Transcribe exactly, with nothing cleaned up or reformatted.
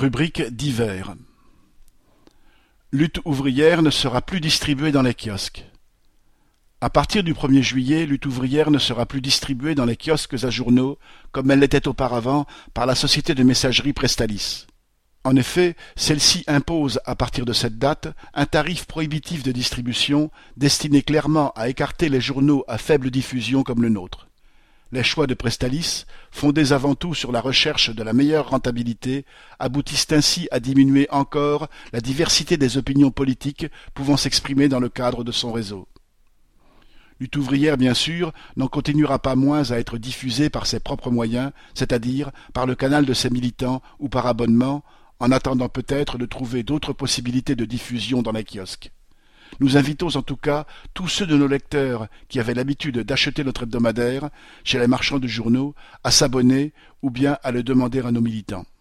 Rubrique divers. Lutte ouvrière ne sera plus distribuée dans les kiosques. À partir du premier juillet, Lutte ouvrière ne sera plus distribuée dans les kiosques à journaux, comme elle l'était auparavant, par la société de messagerie Prestalis. En effet, celle-ci impose, à partir de cette date, un tarif prohibitif de distribution destiné clairement à écarter les journaux à faible diffusion comme le nôtre. Les choix de Prestalis, fondés avant tout sur la recherche de la meilleure rentabilité, aboutissent ainsi à diminuer encore la diversité des opinions politiques pouvant s'exprimer dans le cadre de son réseau. Lutte ouvrière, bien sûr, n'en continuera pas moins à être diffusée par ses propres moyens, c'est-à-dire par le canal de ses militants ou par abonnement, en attendant peut-être de trouver d'autres possibilités de diffusion dans les kiosques. Nous invitons en tout cas tous ceux de nos lecteurs qui avaient l'habitude d'acheter notre hebdomadaire chez les marchands de journaux à s'abonner ou bien à le demander à nos militants.